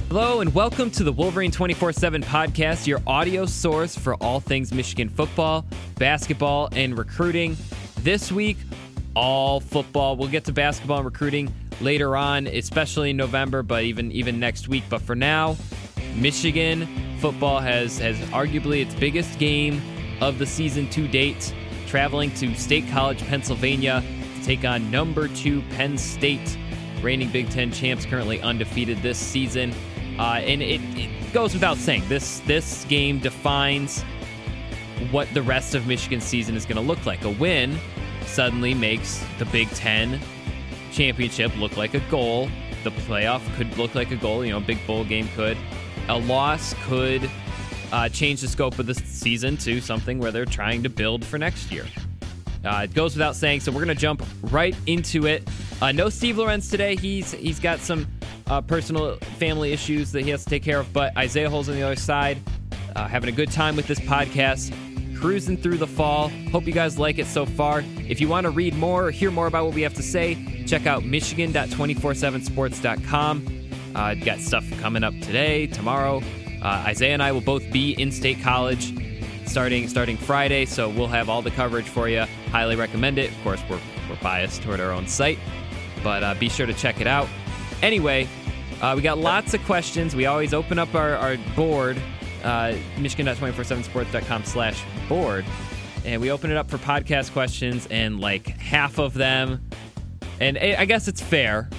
Hello and welcome to the Wolverine 24/7 podcast, your audio source for all things Michigan football, basketball, and recruiting. This week, all football. We'll get to basketball and recruiting later on, especially in November, but even next week. But for now, Michigan football has arguably its biggest game of the season to date, traveling to State College, Pennsylvania to take on number 2 Penn State, reigning Big Ten champs, currently undefeated this season. And it goes without saying, this game defines what the rest of Michigan's season is going to look like. A win suddenly makes the Big Ten championship look like a goal. The playoff could look like a goal. A big bowl game could. A loss could change the scope of the season to something where they're trying to build for next year. It goes without saying, so we're going to jump right into it. No Steve Lorenz today. He's got some personal family issues that he has to take care of, but Isaiah Hole's on the other side, having a good time with this podcast, cruising through the fall. Hope you guys like it so far. If you want to read more or hear more about what we have to say, check out michigan.247sports.com. Got stuff coming up today, tomorrow. Isaiah and I will both be in State College starting Friday, so we'll have all the coverage for you. Highly recommend it. Of course, we're biased toward our own site, but be sure to check it out. Anyway, we got lots of questions. We always open up our board, michigan.247sports.com/board, and we open it up for podcast questions, and like half of them, and I guess it's fair,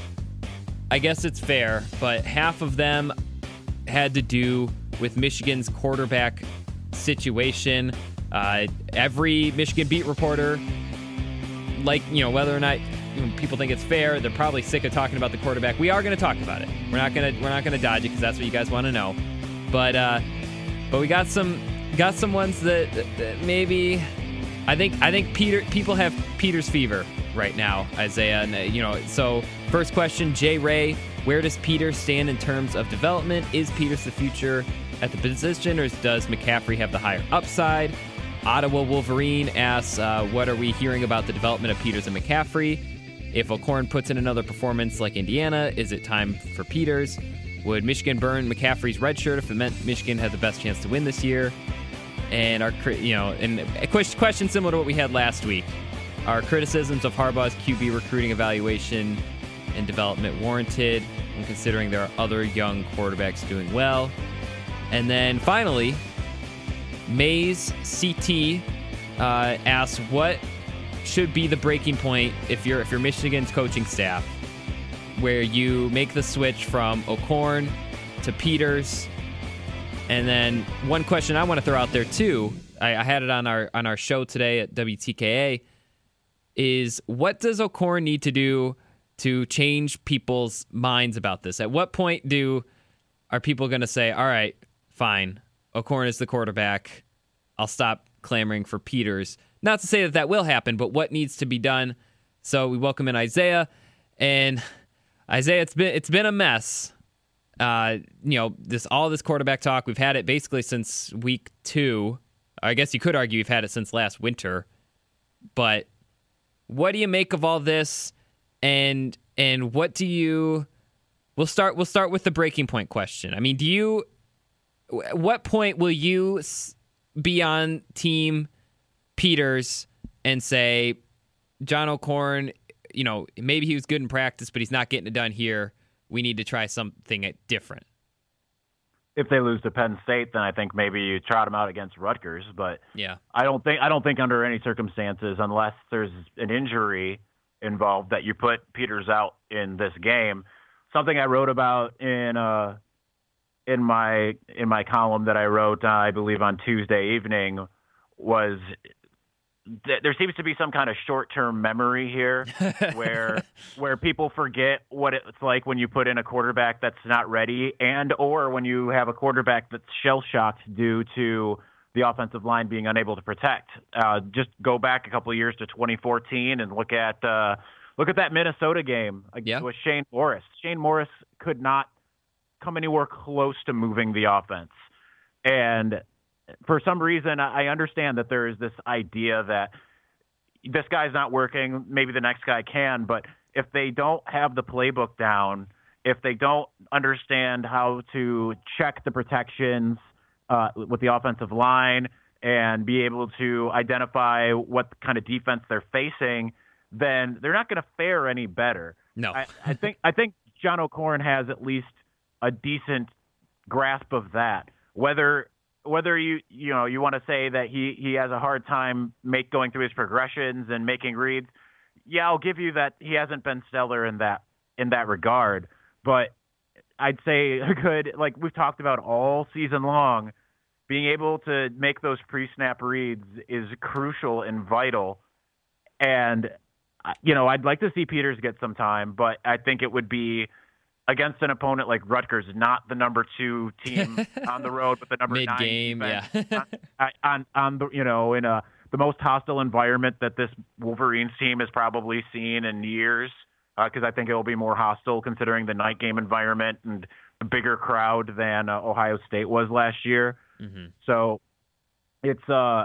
but half of them had to do with Michigan's quarterback situation. Every Michigan beat reporter, whether or not people think it's fair, they're probably sick of talking about the quarterback. We are going to talk about it. We're not going to dodge it because that's what you guys want to know. But we got some ones that maybe I think people have Peters fever right now, Isaiah. And so first question, Jay Ray, where does Peters stand in terms of development? Is Peters the future at the position, or does McCaffrey have the higher upside? Ottawa Wolverine asks, what are we hearing about the development of Peters and McCaffrey? If O'Korn puts in another performance like Indiana, is it time for Peters? Would Michigan burn McCaffrey's red shirt if it meant Michigan had the best chance to win this year? And and a question similar to what we had last week. Are criticisms of Harbaugh's QB recruiting evaluation and development warranted when considering there are other young quarterbacks doing well? And then finally, Maze CT asks, what should be the breaking point if you're Michigan's coaching staff, where you make the switch from O'Korn to Peters? And then one question I want to throw out there too, I had it on our show today at WTKA, is what does O'Korn need to do to change people's minds about this? At what point are people going to say, all right, fine, O'Korn is the quarterback, I'll stop clamoring for Peters? Not to say that will happen, but what needs to be done? So we welcome in Isaiah. And Isaiah, it's been a mess. This quarterback talk, we've had it basically since week 2. I guess you could argue we've had it since last winter. But what do you make of all this? And what do you? We'll start with the breaking point question. I mean, what point will you be on team Peters and say, John O'Korn, maybe he was good in practice, but he's not getting it done here. We need to try something different? If they lose to Penn State, then I think maybe you trot them out against Rutgers. But yeah, I don't think under any circumstances, unless there's an injury involved, that you put Peters out in this game. Something I wrote about in my column that I wrote, I believe on Tuesday evening, was there seems to be some kind of short-term memory here where people forget what it's like when you put in a quarterback that's not ready, and or when you have a quarterback that's shell-shocked due to the offensive line being unable to protect. Just go back a couple of years to 2014 and look at that Minnesota game with Shane Morris. Shane Morris could not come anywhere close to moving the offense. And for some reason, I understand that there is this idea that this guy's not working, maybe the next guy can, but if they don't have the playbook down, if they don't understand how to check the protections with the offensive line and be able to identify what kind of defense they're facing, then they're not going to fare any better. No. I think John O'Korn has at least a decent grasp of that. Whether you want to say that he has a hard time going through his progressions and making reads, yeah, I'll give you that he hasn't been stellar in that regard. But I'd say a good, like we've talked about all season long, being able to make those pre-snap reads is crucial and vital. And I'd like to see Peters get some time, but I think it would be against an opponent like Rutgers, not the number 2 team on the road, but the number 9 mid-game, yeah. on the in the most hostile environment that this Wolverines team has probably seen in years, because I think it will be more hostile considering the night game environment and the bigger crowd than Ohio State was last year. Mm-hmm. So it's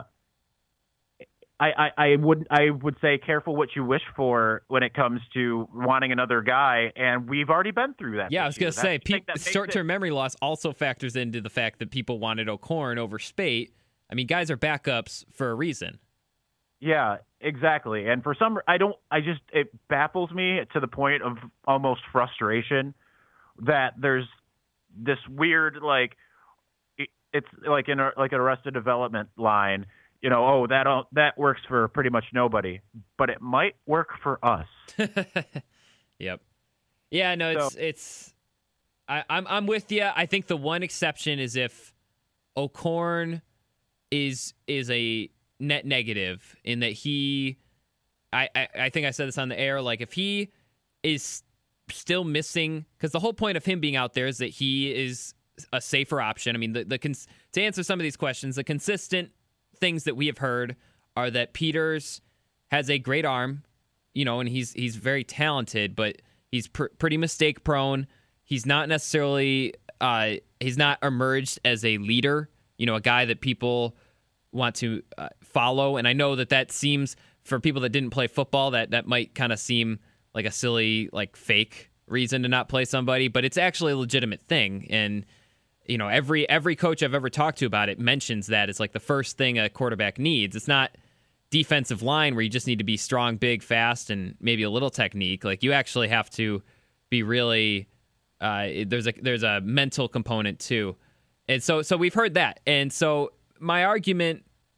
I would say careful what you wish for when it comes to wanting another guy, and we've already been through that. Yeah, I was going to say, short-term memory loss also factors into the fact that people wanted O'Korn over Spate. I mean, guys are backups for a reason. Yeah, exactly. And for some, it baffles me to the point of almost frustration that there's this weird, like, it's like in like an Arrested Development line. That works for pretty much nobody, but it might work for us. Yep. Yeah, no, I'm with you. I think the one exception is if O'Korn is a net negative in that I think I said this on the air, like if he is still missing, because the whole point of him being out there is that he is a safer option. I mean, to answer some of these questions, the consistent things that we have heard are that Peters has a great arm, and he's very talented, but he's pretty mistake prone. He's not necessarily he's not emerged as a leader, a guy that people want to follow. And I know that seems, for people that didn't play football, that might kind of seem like a silly, like fake reason to not play somebody, but it's actually a legitimate thing. And every coach I've ever talked to about it mentions that it's like the first thing a quarterback needs. It's not defensive line where you just need to be strong, big, fast, and maybe a little technique. Like you actually have to be really. There's a mental component too, and so we've heard that. And so my argument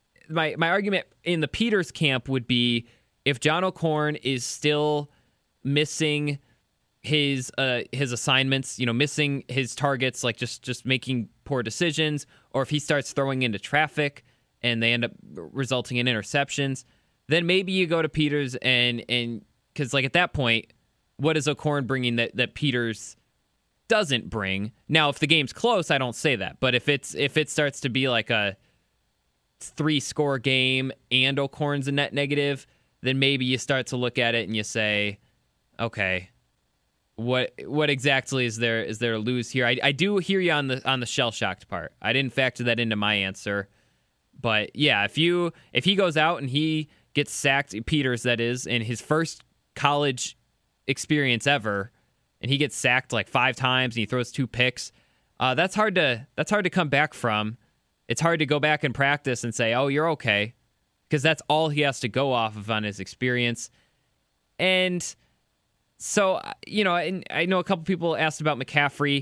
in the Peters camp would be if John O'Korn is still missing his assignments, missing his targets, like just making poor decisions, or if he starts throwing into traffic and they end up resulting in interceptions, then maybe you go to Peters and because like at that point, what is O'Korn bringing that Peters doesn't bring? Now, if the game's close, I don't say that, but if it starts to be like a 3-score game and O'Korn's a net negative, then maybe you start to look at it and you say, okay, what exactly is there to lose here? I do hear you on the shell-shocked part. I didn't factor that into my answer. But yeah, if he goes out and he gets sacked, Peters that is, in his first college experience ever, and he gets sacked like 5 times and he throws 2 picks, that's hard to come back from. It's hard to go back and practice and say, oh, you're okay, because that's all he has to go off of on his experience. And so, and I know a couple people asked about McCaffrey.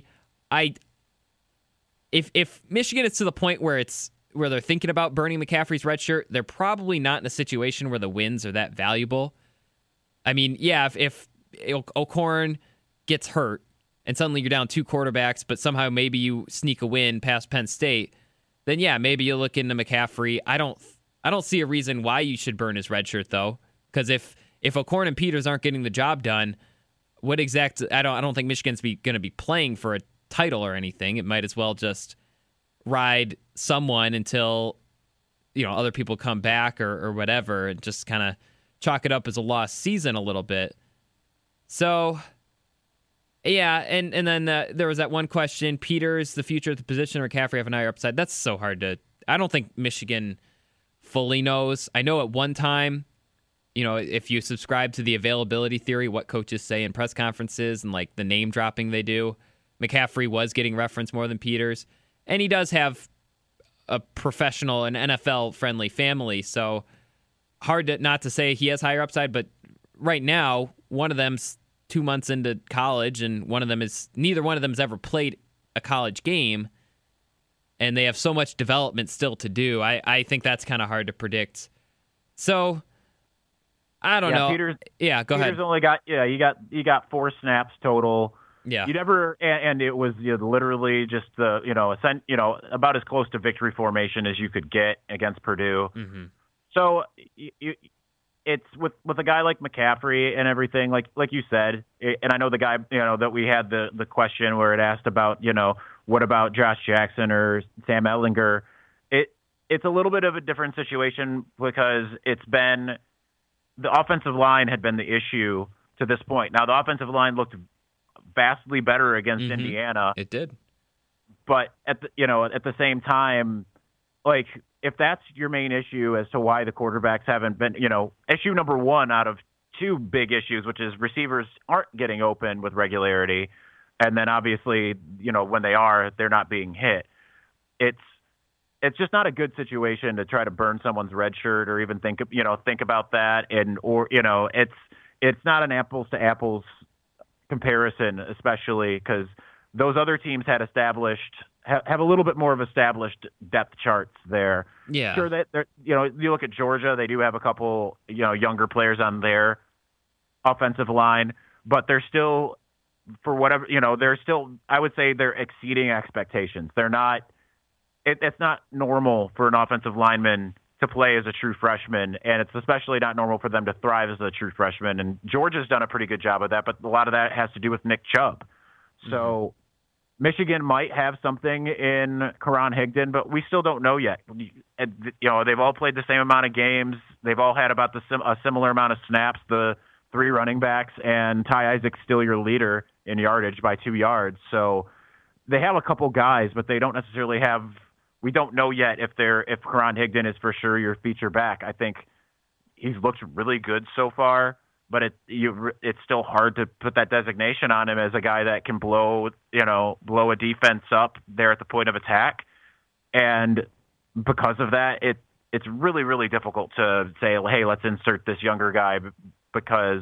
If Michigan is to the point where they're thinking about burning McCaffrey's red shirt, they're probably not in a situation where the wins are that valuable. I mean, yeah, if O'Korn gets hurt and suddenly you're down 2 quarterbacks, but somehow maybe you sneak a win past Penn State, then yeah, maybe you look into McCaffrey. I don't see a reason why you should burn his red shirt though, because if O'Korn and Peters aren't getting the job done, I don't think Michigan's going to be playing for a title or anything. It might as well just ride someone until other people come back or whatever, and just kind of chalk it up as a lost season a little bit. So yeah, and then there was that one question: Peters, the future of the position, or McCaffrey have an higher upside? That's so hard to. I don't think Michigan fully knows. I know at one time if you subscribe to the availability theory, what coaches say in press conferences and like the name dropping they do, McCaffrey was getting referenced more than Peters. And he does have a professional and NFL friendly family. So hard not to say he has higher upside, but right now, one of them's 2 months into college and neither one of them has ever played a college game. And they have so much development still to do. I think that's kind of hard to predict. So I don't know. Peters, go ahead. Peters only got you got 4 snaps total. Yeah. You never, and it was literally just about as close to victory formation as you could get against Purdue. Mm-hmm. So it's with a guy like McCaffrey and everything, like you said, and I know the guy, that we had the question where it asked about, what about Josh Jackson or Sam Ehlinger? It's a little bit of a different situation because it's been the offensive line had been the issue to this point. Now the offensive line looked vastly better against Indiana. It did, but at the same time, like if that's your main issue as to why the quarterbacks haven't been, issue number one out of 2 big issues, which is receivers aren't getting open with regularity, and then obviously, when they are, they're not being hit. It's just not a good situation to try to burn someone's red shirt or even think about that. It's not an apples to apples comparison, especially because those other teams have a little bit more of established depth charts there. Yeah. Sure that you look at Georgia, they do have a couple, younger players on their offensive line, but they're still, for whatever, they're still, I would say they're exceeding expectations. They're not, it's not normal for an offensive lineman to play as a true freshman, and it's especially not normal for them to thrive as a true freshman. And Georgia's done a pretty good job of that, but a lot of that has to do with Nick Chubb. So Michigan might have something in Karan Higdon, but we still don't know yet. They've all played the same amount of games. They've all had about a similar amount of snaps, the 3 running backs, and Ty Isaac's still your leader in yardage by 2 yards. So they have a couple guys, but they don't necessarily have. We don't know yet if Karan Higdon is for sure your feature back. I think he's looked really good so far, but it's still hard to put that designation on him as a guy that can blow a defense up there at the point of attack. And because of that, it's really, really difficult to say, hey, let's insert this younger guy, because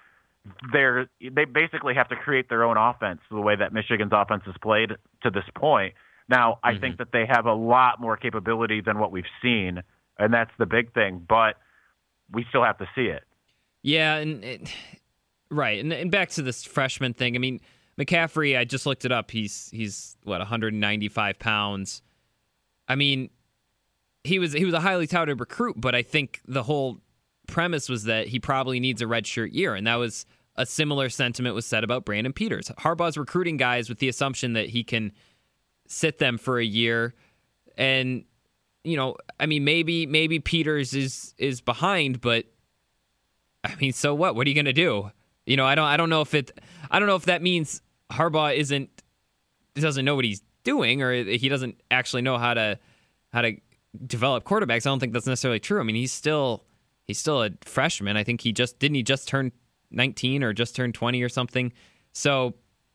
they basically have to create their own offense the way that Michigan's offense has played to this point. Now, I think that they have a lot more capability than what we've seen, and that's the big thing, but we still have to see it. Yeah, right. And back to this freshman thing. I mean, McCaffrey, I just looked it up. He's 195 pounds. I mean, he was a highly touted recruit, but I think the whole premise was that he probably needs a redshirt year, and that was a similar sentiment was said about Brandon Peters. Harbaugh's recruiting guys with the assumption that he can sit them for a year, and I mean, maybe Peters is behind, but I mean, so what? What are you going to do? I don't know if that means Harbaugh doesn't know what he's doing, or he doesn't actually know how to develop quarterbacks. I don't think that's necessarily true. I mean, he's still a freshman. I think he just turn 19 or just turned 20 or something. So,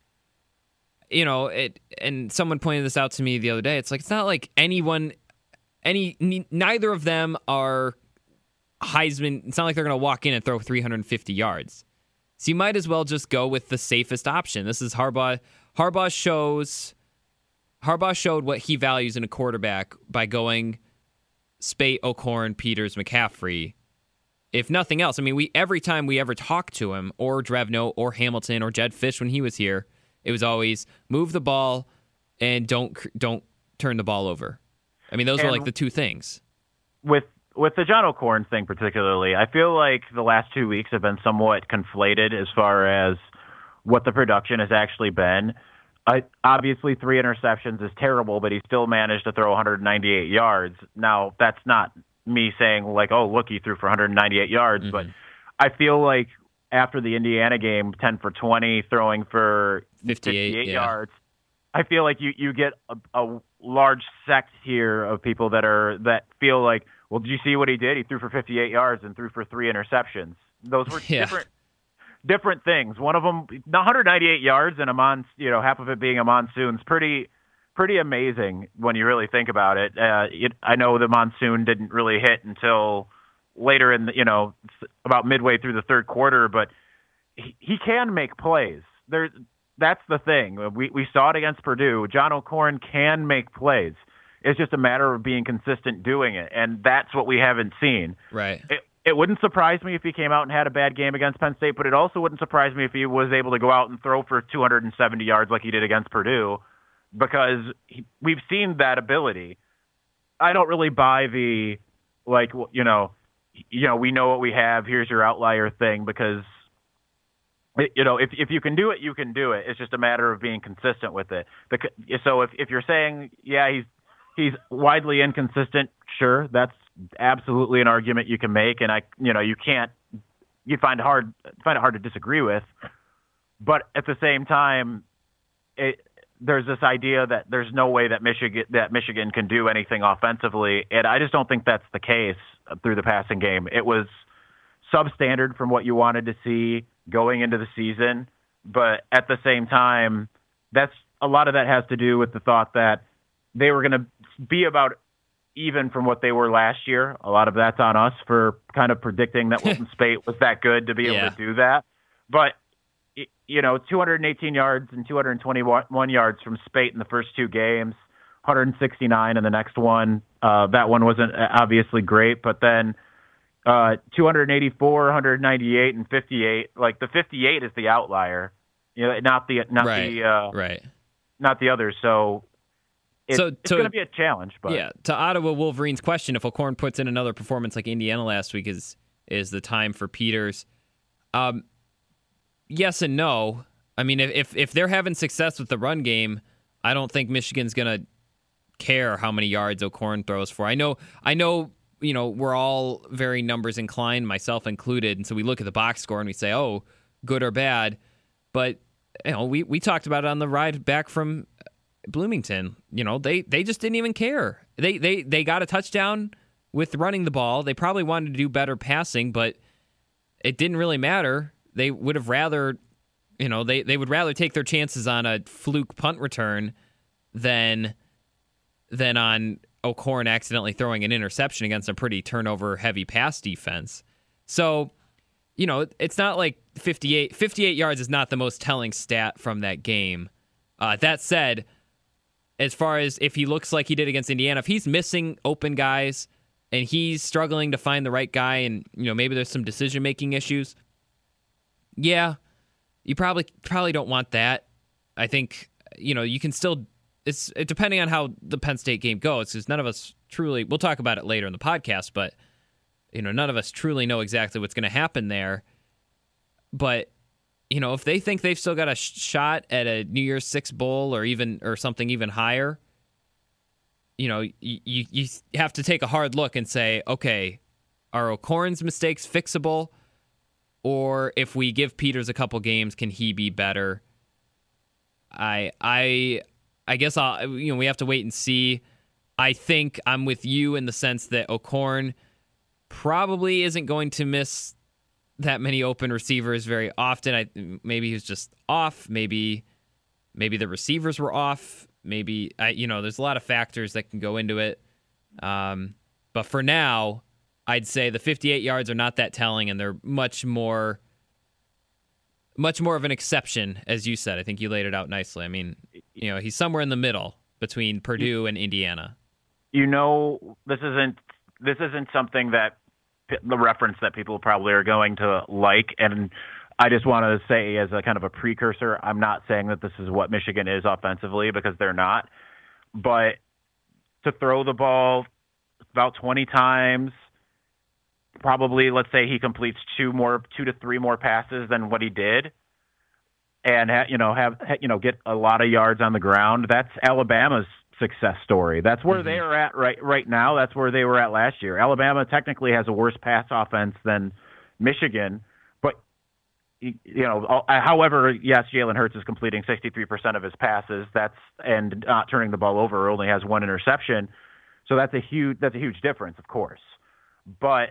and someone pointed this out to me the other day. It's like, it's not like neither of them are Heisman. It's not like they're going to walk in and throw 350 yards. So you might as well just go with the safest option. This is Harbaugh. Harbaugh showed what he values in a quarterback by going Spate, O'Korn, Peters, McCaffrey. If nothing else, I mean, every time we ever talked to him, or Drevno, or Hamilton, or Jed Fish when he was here, it was always move the ball and don't turn the ball over. I mean, those were like the 2 things. With the John O'Korn thing particularly, I feel like the last 2 weeks have been somewhat conflated as far as what the production has actually been. Obviously, 3 interceptions is terrible, but he still managed to throw 198 yards. Now, that's not me saying like, oh, look, he threw for 198 yards, but I feel like after the Indiana game, 10 for 20, throwing for 58 yards, I feel like you get a large sect here of people that feel like, Well, did you see what he did? He threw for 58 yards and threw for 3 interceptions. Those were different things. One of them, 198 yards and half of it being a monsoon, is pretty amazing when you really think about it. I know the monsoon didn't really hit until later in about midway through the third quarter, but he can make plays. That's the thing. We saw it against Purdue. John O'Korn can make plays. It's just a matter of being consistent doing it, and that's what we haven't seen. Right. It wouldn't surprise me if he came out and had a bad game against Penn State, but it also wouldn't surprise me if he was able to go out and throw for 270 yards like he did against Purdue, because we've seen that ability. I don't really buy the, we know what we have, here's your outlier thing, because, if you can do it, you can do it. It's just a matter of being consistent with it. So if you're saying, yeah, he's widely inconsistent, sure, that's absolutely an argument you can make, and you find it hard to disagree with. But at the same time, there's this idea that there's no way that Michigan can do anything offensively, and I just don't think that's the case through the passing game. It was substandard from what you wanted to see going into the season, but at the same time, a lot of that has to do with the thought that they were going to be about even from what they were last year. A lot of that's on us for kind of predicting that Wilton Speight was that good to be able to do that. But, 218 yards and 221 yards from Speight in the first 2 games, 169 in the next one. That one wasn't obviously great, but then 284, 198, and 58. Like, the 58 is the outlier, not the others. So it's going to be a challenge. But yeah, to Ottawa Wolverines' question, if O'Korn puts in another performance like Indiana last week, is the time for Peters? Yes and no. I mean, if they're having success with the run game, I don't think Michigan's going to care how many yards O'Korn throws for. I know. We're all very numbers inclined, myself included, and so we look at the box score and we say, oh, good or bad. But we talked about it on the ride back from Bloomington. They just didn't even care. They got a touchdown with running the ball. They probably wanted to do better passing, but it didn't really matter. They would have rather, they would rather take their chances on a fluke punt return than on O'Korn accidentally throwing an interception against a pretty turnover-heavy pass defense. So, it's not like 58 yards is not the most telling stat from that game. That said, as far as if he looks like he did against Indiana, if he's missing open guys and he's struggling to find the right guy and, maybe there's some decision-making issues, yeah, you probably don't want that. I think, you can still... It's depending on how the Penn State game goes, because none of us truly, we'll talk about it later in the podcast, but none of us truly know exactly what's going to happen there. But if they think they've still got a shot at a New Year's Six bowl or something even higher, you have to take a hard look and say, okay, are O'Korn's mistakes fixable, or if we give Peters a couple games, can he be better? I guess we have to wait and see. I think I'm with you in the sense that O'Korn probably isn't going to miss that many open receivers very often. Maybe he was just off. Maybe the receivers were off. Maybe there's a lot of factors that can go into it. But for now, I'd say the 58 yards are not that telling, and they're much more of an exception, as you said. I think you laid it out nicely. I mean, he's somewhere in the middle between Purdue and Indiana. This isn't something that the reference that people probably are going to like, and I just want to say as a kind of a precursor, I'm not saying that this is what Michigan is offensively, because they're not. But to throw the ball about 20 times, probably, let's say he completes 2 to 3 more passes than what he did, and get a lot of yards on the ground. That's Alabama's success story. That's where they are at right now. That's where they were at last year. Alabama technically has a worse pass offense than Michigan, but however, yes, Jalen Hurts is completing 63% of his passes. And not turning the ball over. Only has 1 interception. So that's a huge difference, of course. But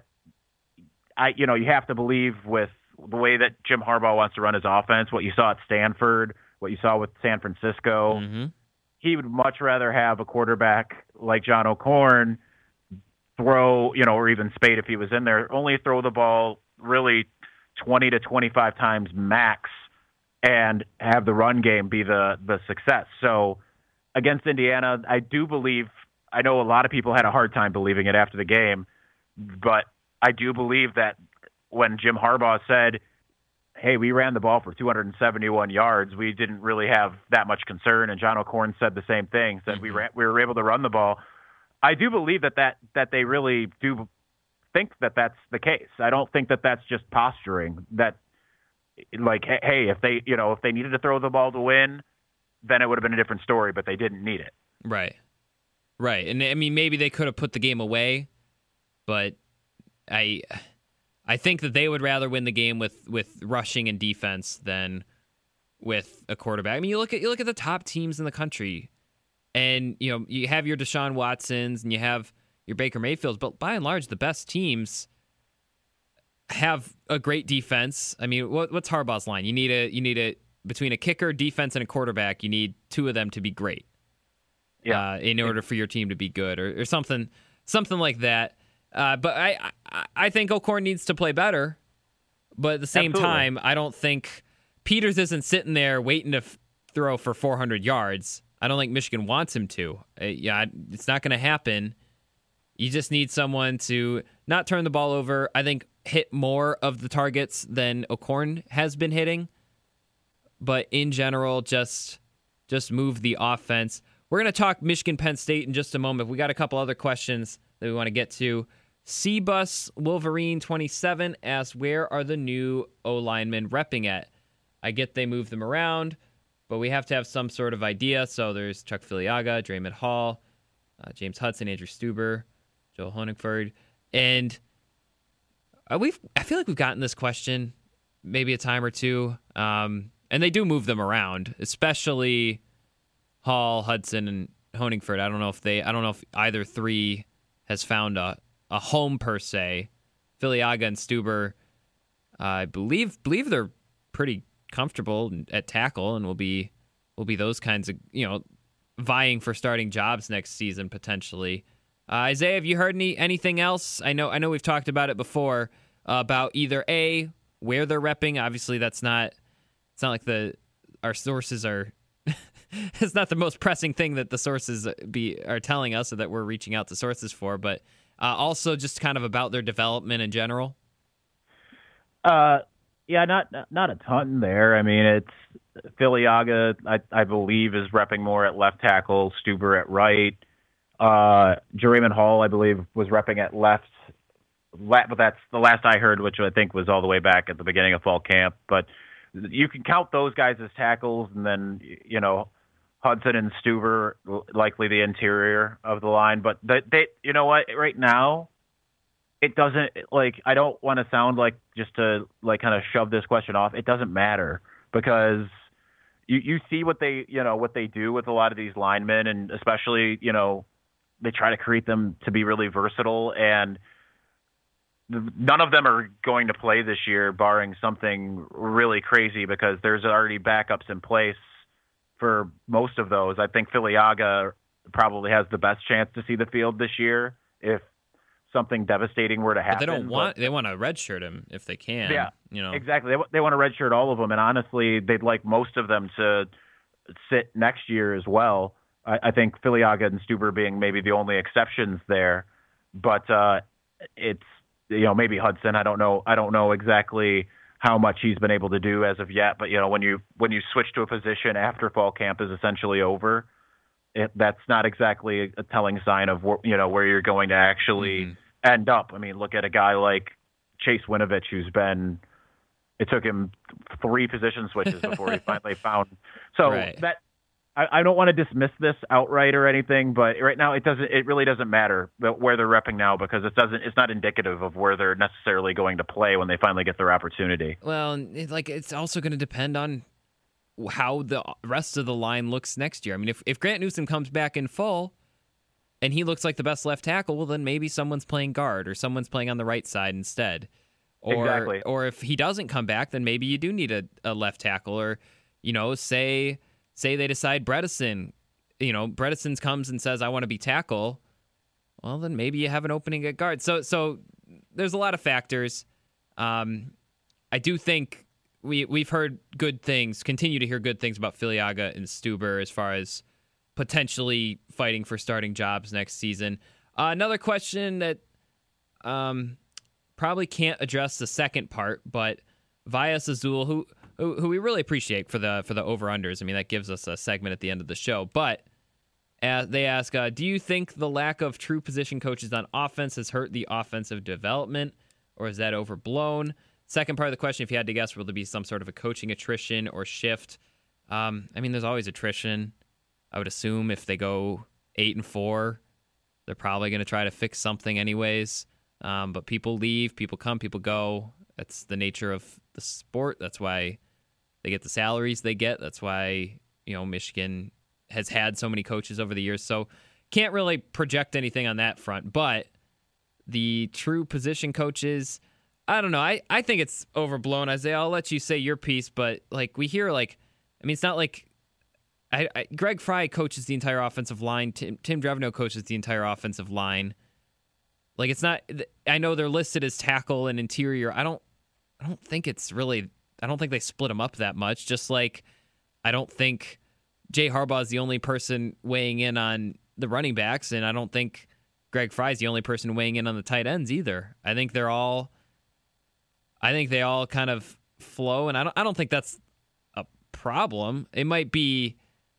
you have to believe with the way that Jim Harbaugh wants to run his offense, what you saw at Stanford, what you saw with San Francisco, he would much rather have a quarterback like John O'Korn throw, or even Spade if he was in there, only throw the ball really 20 to 25 times max and have the run game be the success. So against Indiana, I do believe, I know a lot of people had a hard time believing it after the game, but I do believe that when Jim Harbaugh said, hey, we ran the ball for 271 yards, we didn't really have that much concern, and John O'Korn said the same thing, said we were able to run the ball. I do believe that they really do think that that's the case. I don't think that that's just posturing. That, like, hey, if they needed to throw the ball to win, then it would have been a different story, but they didn't need it. Right. And I mean, maybe they could have put the game away, but I think that they would rather win the game with rushing and defense than with a quarterback. I mean, you look at the top teams in the country, and you have your Deshaun Watsons and you have your Baker Mayfields, but by and large, the best teams have a great defense. I mean, what's Harbaugh's line? You need a between a kicker, defense, and a quarterback. You need two of them to be great. Yeah, in order for your team to be good, or something like that. But I think O'Korn needs to play better. But at the same time, I don't think Peters isn't sitting there waiting to throw for 400 yards. I don't think Michigan wants him to. It's not going to happen. You just need someone to not turn the ball over. I think hit more of the targets than O'Korn has been hitting. But in general, just move the offense. We're going to talk Michigan-Penn State in just a moment. We got a couple other questions that we want to get to. C-Bus Wolverine 27 asks, where are the new O-linemen repping at? I get they move them around, but we have to have some sort of idea. So there's Chuck Filiaga, Draymond Hall, James Hudson, Andrew Stuber, Joel Honigford. And I feel like we've gotten this question maybe a time or two. And they do move them around, especially Hall, Hudson, and Honigford. I don't know if either three has found a home per se. Filiaga and Stuber, I believe they're pretty comfortable at tackle and will be those kinds of vying for starting jobs next season potentially. Isaiah, have you heard anything else? I know we've talked about it before about either A, where they're repping. Obviously, it's not like our sources are. It's not the most pressing thing that the sources are telling us, or that we're reaching out to sources for, but also just kind of about their development in general. Yeah, not a ton there. I mean, it's Filiaga, I believe, is repping more at left tackle, Stuber at right. Draymond Hall, I believe, was repping at left, but that's the last I heard, which I think was all the way back at the beginning of fall camp. But you can count those guys as tackles, and then Hudson and Stuber likely the interior of the line. But they you know what? Right now, it doesn't, I don't want to sound like just to kind of shove this question off. It doesn't matter, because you see what they do with a lot of these linemen, and especially they try to create them to be really versatile, and none of them are going to play this year, barring something really crazy, because there's already backups in place for most of those. I think Filiaga probably has the best chance to see the field this year if something devastating were to happen. But they want to redshirt him if they can. Yeah, exactly. They want to redshirt all of them, and honestly, they'd like most of them to sit next year as well. I think Filiaga and Stuber being maybe the only exceptions there, but it's maybe Hudson. I don't know exactly how much he's been able to do as of yet, but when you switch to a position after fall camp is essentially over, that's not exactly a telling sign of where you're going to actually end up. I mean, look at a guy like Chase Winovich, it took him 3 position switches before he finally found. So right. That I don't want to dismiss this outright or anything, but right now it really doesn't matter where they're repping now, because it's not indicative of where they're necessarily going to play when they finally get their opportunity. Well, it's also going to depend on how the rest of the line looks next year. I mean, if Grant Newsome comes back in full, and he looks like the best left tackle, well, then maybe someone's playing guard or someone's playing on the right side instead. Exactly. Or if he doesn't come back, then maybe you do need a left tackle. Or, say they decide Bredesen, Bredesen comes and says, I want to be tackle. Well, then maybe you have an opening at guard. So there's a lot of factors. I do think we've heard good things, continue to hear good things about Filiaga and Stuber as far as potentially fighting for starting jobs next season. Another question that probably can't address the second part, but Vias Azul, who we really appreciate for the over-unders. I mean, that gives us a segment at the end of the show. But they ask, do you think the lack of true position coaches on offense has hurt the offensive development, or is that overblown? Second part of the question, if you had to guess, will there be some sort of a coaching attrition or shift? There's always attrition. I would assume if they go 8-4, they're probably going to try to fix something anyways. But people leave, people come, people go. That's the nature of the sport. That's why they get the salaries they get. That's why, Michigan has had so many coaches over the years. So can't really project anything on that front. But the true position coaches, I don't know. I think it's overblown, Isaiah. I'll let you say your piece, but we hear it's not like Greg Frey coaches the entire offensive line. Tim Drevno coaches the entire offensive line. It's not. I know they're listed as tackle and interior. I don't think it's really. I don't think they split them up that much. Just like I don't think Jay Harbaugh is the only person weighing in on the running backs, and I don't think Greg Frey is the only person weighing in on the tight ends either. I think they all kind of flow, and I don't think that's a problem. It might be.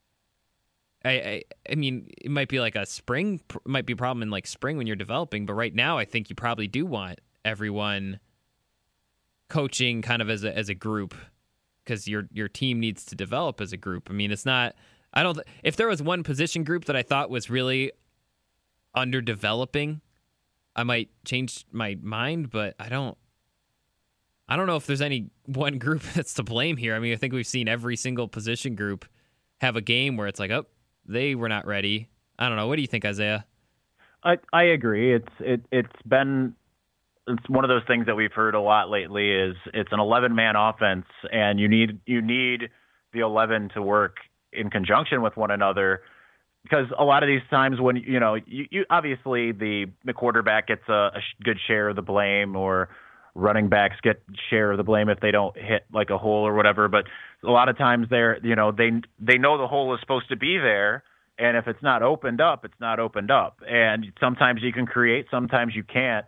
I mean, it might be like might be a problem in spring when you're developing, but right now I think you probably do want everyone coaching kind of as a group, because your team needs to develop as a group. I mean, it's not. If there was one position group that I thought was really underdeveloping, I might change my mind, but I don't know if there's any one group that's to blame here. I mean, I think we've seen every single position group have a game where it's they were not ready. I don't know. What do you think, Isaiah? I agree. It's one of those things that we've heard a lot lately. Is it's an 11-man offense, and you need the 11 to work in conjunction with one another. Because a lot of these times when you obviously the quarterback gets a good share of the blame, or running backs get share of the blame if they don't hit a hole or whatever. But a lot of times they know the hole is supposed to be there, and if it's not opened up, it's not opened up. And sometimes you can create, sometimes you can't.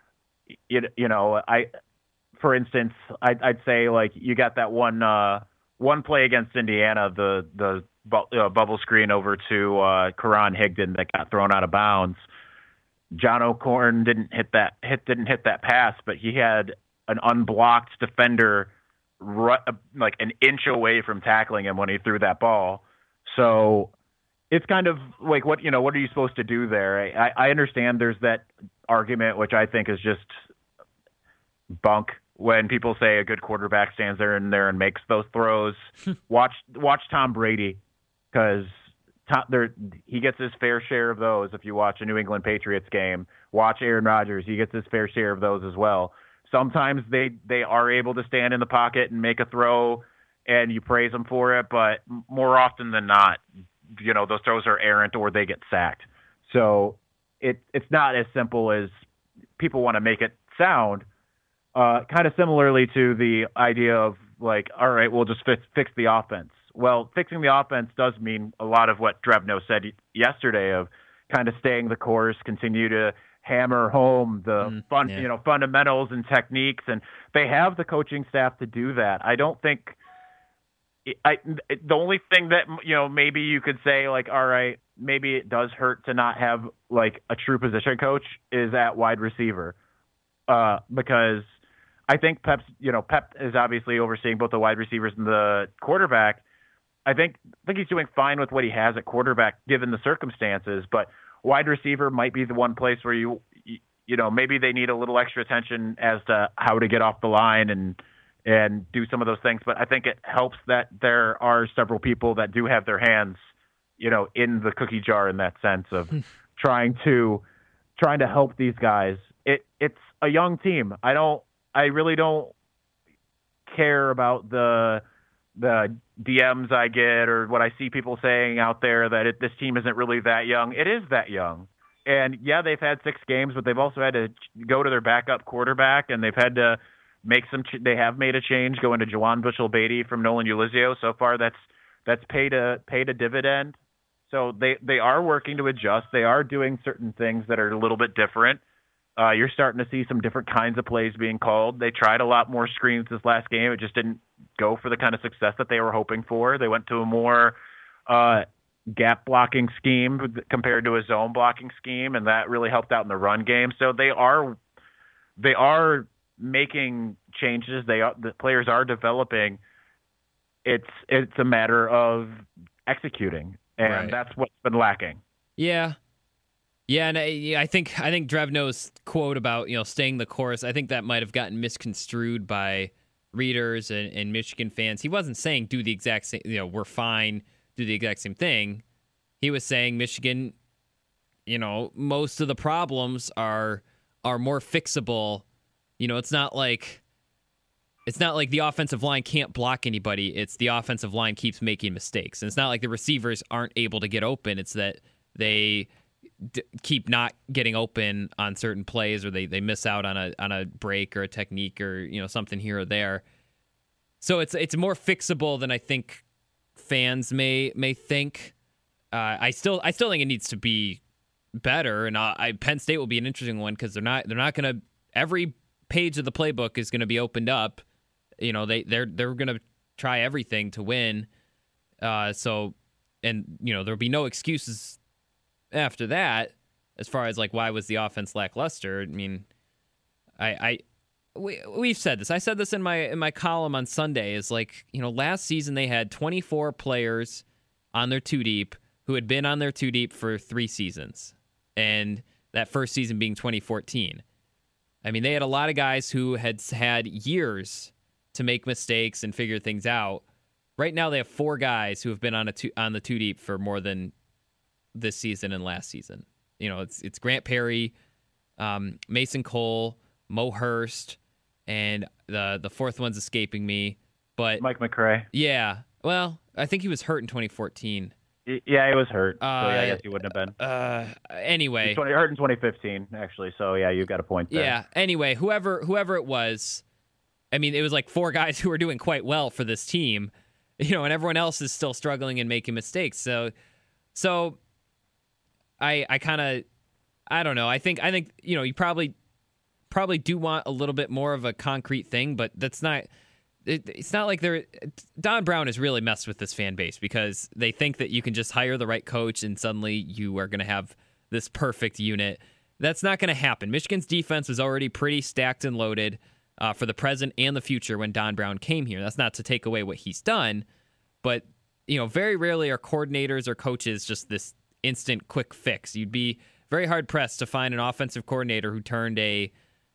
For instance, I'd say you got that one play against Indiana, the bubble screen over to Karan Higdon that got thrown out of bounds. John O'Korn didn't hit that pass, but he had an unblocked defender an inch away from tackling him when he threw that ball. So it's kind of what are you supposed to do there? I understand there's that argument, which I think is just bunk, when people say a good quarterback stands there and makes those throws. Watch Tom Brady, because he gets his fair share of those. If you watch a New England Patriots game, watch Aaron Rodgers. He gets his fair share of those as well. Sometimes they are able to stand in the pocket and make a throw, and you praise them for it. But more often than not, those throws are errant or they get sacked. So it's not as simple as people want to make it sound. Kind of similarly to the idea of all right, we'll just fix the offense. Well, fixing the offense does mean a lot of what Drevno said yesterday, of kind of staying the course, continue to hammer home the fundamentals and techniques, and they have the coaching staff to do that. I don't think the only thing that maybe you could say all right, maybe it does hurt to not have a true position coach is at wide receiver, because I think Pep is obviously overseeing both the wide receivers and the quarterback. I think he's doing fine with what he has at quarterback given the circumstances, but wide receiver might be the one place where maybe they need a little extra attention as to how to get off the line and do some of those things. But I think it helps that there are several people that do have their hands, in the cookie jar in that sense of trying to help these guys. It's a young team. I really don't care about the DMs I get or what I see people saying out there that this team isn't really that young. It is that young. And yeah, they've had 6 games, but they've also had to go to their backup quarterback, and they've had to make they have made a change going to Juwan Bushell-Beatty from Nolan Ulizio. So far, that's paid a dividend. So they are working to adjust. They are doing certain things that are a little bit different. You're starting to see some different kinds of plays being called. They tried a lot more screens this last game. It just didn't go for the kind of success that they were hoping for. They went to a more gap blocking scheme compared to a zone blocking scheme, and that really helped out in the run game. So they are making changes. The players are developing. It's a matter of executing, and that's what's been lacking. Yeah. Yeah, and I think Drevno's quote about staying the course, I think that might have gotten misconstrued by readers and Michigan fans. He wasn't saying do the exact same, we're fine, do the exact same thing. He was saying Michigan, most of the problems are more fixable. It's not like the offensive line can't block anybody. It's the offensive line keeps making mistakes, and it's not like the receivers aren't able to get open. It's that they keep not getting open on certain plays, or they miss out on a break or a technique or something here or there. So it's more fixable than I think fans may think. I still think it needs to be better, and Penn State will be an interesting one because they're not going to, every page of the playbook is going to be opened up. They're going to try everything to win. So there'll be no excuses after that, as far as why was the offense lackluster. I mean, we've said this. I said this in my column on Sunday. Is last season they had 24 players on their 2 deep who had been on their 2 deep for 3 seasons, and that first season being 2014. I mean, they had a lot of guys who had years to make mistakes and figure things out. Right now, they have 4 guys who have been on the 2 deep for more than this season and last season. It's Grant Perry, Mason Cole, Mo Hurst, and the fourth one's escaping me. But Mike McCray. Yeah. Well, I think he was hurt in 2014. Yeah, he was hurt. So I guess he wouldn't have been. Anyway, he hurt in 2015, actually. So yeah, you've got a point there. Yeah. Anyway, whoever it was, I mean, it was 4 guys who were doing quite well for this team, and everyone else is still struggling and making mistakes. So. I don't know. I think you probably do want a little bit more of a concrete thing, but that's not. It's not like Don Brown has really messed with this fan base because they think that you can just hire the right coach and suddenly you are going to have this perfect unit. That's not going to happen. Michigan's defense was already pretty stacked and loaded for the present and the future when Don Brown came here. That's not to take away what he's done, but very rarely are coordinators or coaches just this instant quick fix. You'd be very hard pressed to find an offensive coordinator who turned an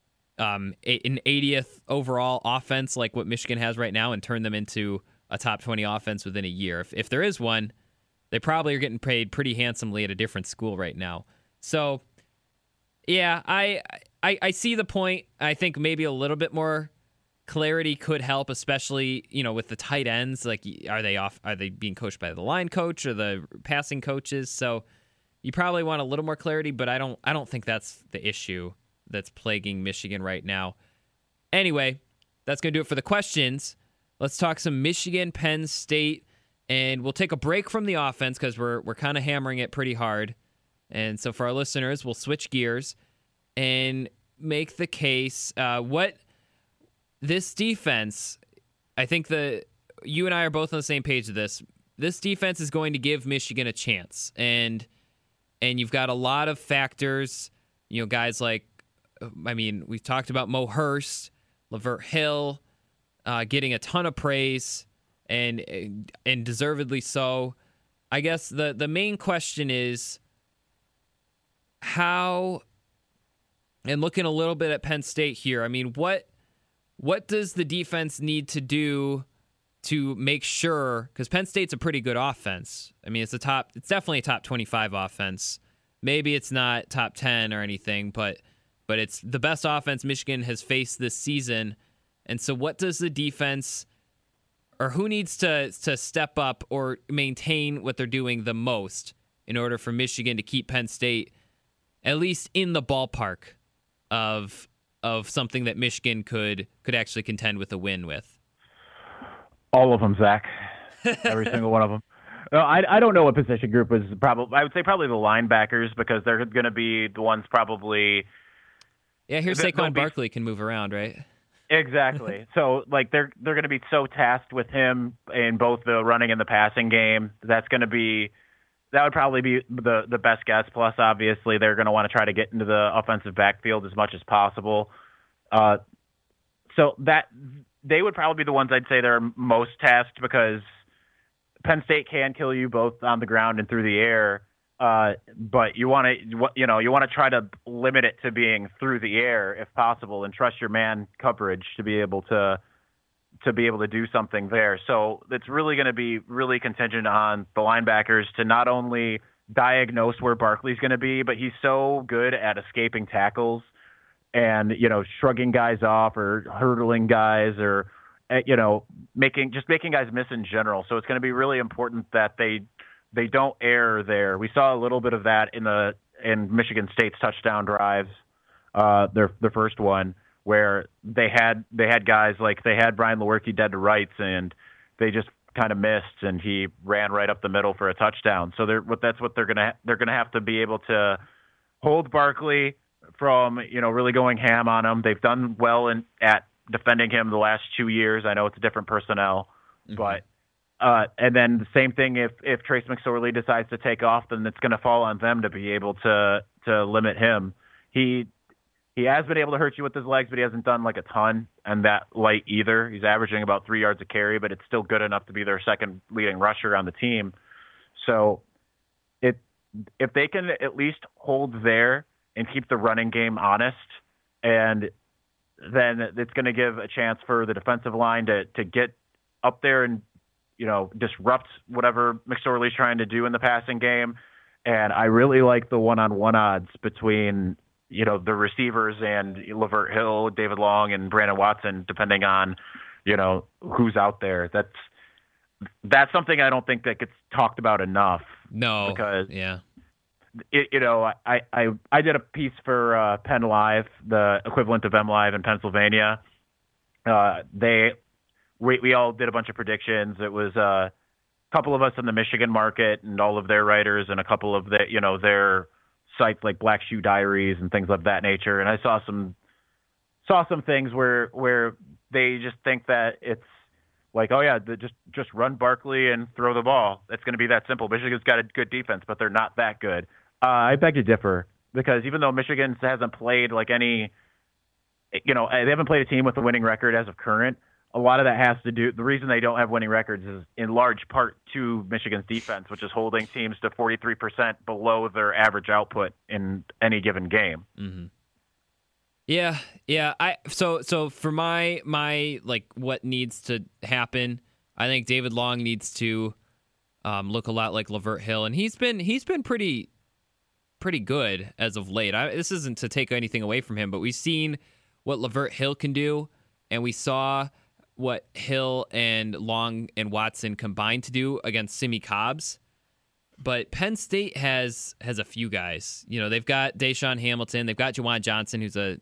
80th overall offense like what Michigan has right now and turned them into a top 20 offense within a year. If there is one, they probably are getting paid pretty handsomely at a different school right now. So yeah, I see the point. I think maybe a little bit more clarity could help, especially, with the tight ends. Are they being coached by the line coach or the passing coaches? So you probably want a little more clarity, but I don't think that's the issue that's plaguing Michigan right now. Anyway, that's going to do it for the questions. Let's talk some Michigan, Penn State, and we'll take a break from the offense because we're kind of hammering it pretty hard. And so for our listeners, we'll switch gears and make the case what this defense, I think you and I are both on the same page of this. This defense is going to give Michigan a chance. And you've got a lot of factors, guys we've talked about Mo Hurst, Lavert Hill, getting a ton of praise and deservedly so. I guess the main question is how, and looking a little bit at Penn State here, I mean, what does the defense need to do to make sure, because Penn State's a pretty good offense. I mean, it's definitely a top 25 offense. maybe it's not top 10 or anything, but it's the best offense Michigan has faced this season. And so what does the defense, or who needs to step up or maintain what they're doing the most in order for Michigan to keep Penn State at least in the ballpark of something that Michigan could actually contend with a win with? All of them, Zach. Every single one of them. No, I don't know what position group is. Probably, I would say probably the linebackers, because they're going to be the ones probably. Yeah, here's Saquon Barkley can move around, right? Exactly. So like they're going to be so tasked with him in both the running and the passing game. That would probably be the best guess. Plus, obviously, they're going to want to try to get into the offensive backfield as much as possible. So that they would probably be the ones I'd say they're most tasked, because Penn State can kill you both on the ground and through the air. But you want to try to limit it to being through the air if possible, and trust your man coverage to be able to do something there. So it's really going to be really contingent on the linebackers to not only diagnose where Barkley's going to be, but he's so good at escaping tackles and, shrugging guys off or hurdling guys or, making guys miss in general. So it's going to be really important that they don't err there. We saw a little bit of that in Michigan State's touchdown drives, their first one, where they had guys like they had Brian Lewerke dead to rights, and they just kind of missed, and he ran right up the middle for a touchdown. So that's what they're gonna have to be able to hold Barkley from really going ham on him. They've done well at defending him the last 2 years. I know it's a different personnel, but. And then the same thing if Trace McSorley decides to take off, then it's going to fall on them to be able to limit him. He has been able to hurt you with his legs, but he hasn't done like a ton and that light either. He's averaging about 3 yards a carry, but it's still good enough to be their second leading rusher on the team. So if they can at least hold there and keep the running game honest, and then it's going to give a chance for the defensive line to get up there and disrupt whatever McSorley's trying to do in the passing game. And I really like the one-on-one odds between, the receivers and Lavert Hill, David Long, and Brandon Watson, depending on, who's out there. That's something I don't think that gets talked about enough. No. Because, yeah. I did a piece for Penn Live, the equivalent of M Live in Pennsylvania. We all did a bunch of predictions. It was a couple of us in the Michigan market and all of their writers, and a couple of their sites like Black Shoe Diaries and things of that nature. And I saw some things where they just think that it's like, oh yeah, just run Barkley and throw the ball. It's going to be that simple. Michigan's got a good defense, but they're not that good. I beg to differ, because even though Michigan hasn't played like any, they haven't played a team with a winning record as of current. A lot of that has to do, the reason they don't have winning records is in large part to Michigan's defense, which is holding teams to 43% below their average output in any given game. Mm-hmm. Yeah. So for my like what needs to happen, I think David Long needs to look a lot like Lavert Hill, and he's been pretty good as of late. This isn't to take anything away from him, but we've seen what Lavert Hill can do, and we saw what Hill and Long and Watson combined to do against Simi Cobbs. But Penn State has a few guys. They've got Deshaun Hamilton. They've got Juwan Johnson, who's a